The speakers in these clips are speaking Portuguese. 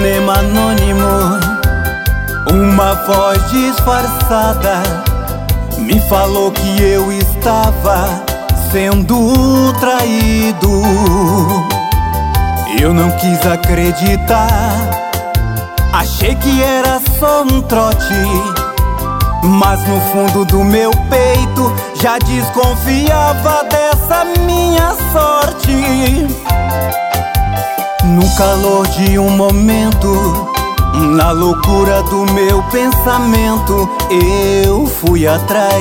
telefonema anônimo, uma voz disfarçada me falou que eu estava sendo traído. Eu não quis acreditar, achei que era só um trote, mas no fundo do meu peito já desconfiava dessa minha sorte. No calor de um momento, na loucura do meu pensamento, eu fui atrás,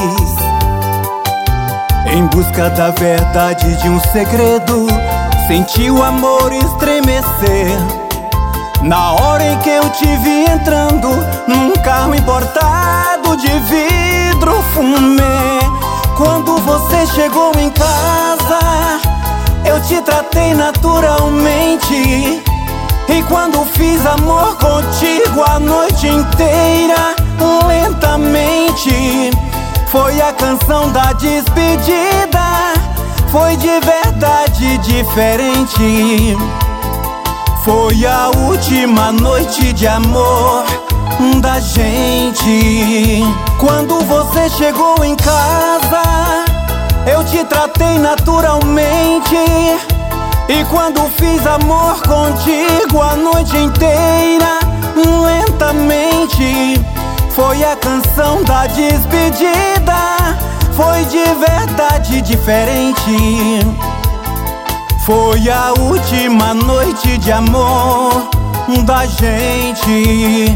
em busca da verdade de um segredo. Senti o amor estremecer na hora em que eu te vi entrando num carro importado de vidro fumê. Quando você chegou em casa, eu te tratei naturalmente, e quando fiz amor contigo a noite inteira, lentamente, foi a canção da despedida. Foi de verdade diferente. Foi a última noite de amor da gente. Quando você chegou em casa, eu te tratei naturalmente, e quando fiz amor contigo a noite inteira, lentamente, foi a canção da despedida. Foi de verdade diferente. Foi a última noite de amor da gente.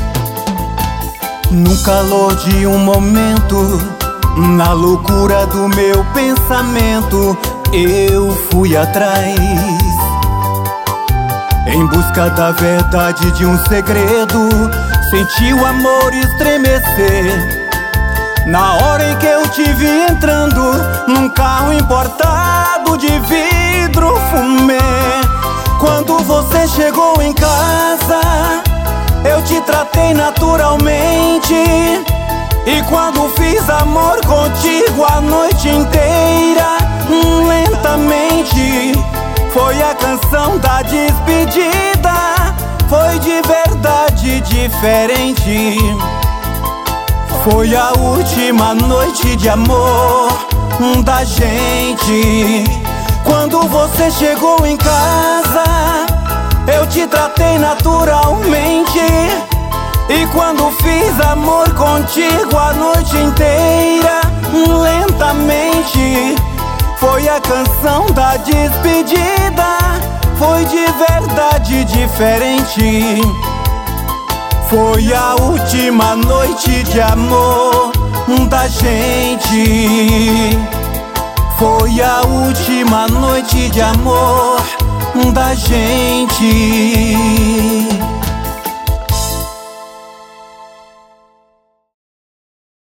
No calor de um momento, na loucura do meu pensamento, eu fui atrás, em busca da verdade de um segredo. Senti o amor estremecer na hora em que eu te vi entrando num carro importado de vidro fumê. Quando você chegou em casa, eu te tratei naturalmente, e quando fiz amor contigo a noite inteira, lentamente, foi a canção da despedida. Foi de verdade diferente. Foi a última noite de amor da gente. Quando você chegou em casa, eu te tratei naturalmente, e quando fiz amor contigo a noite inteira, lentamente, foi a canção da despedida. Foi de verdade diferente. Foi a última noite de amor da gente. Foi a última noite de amor da gente.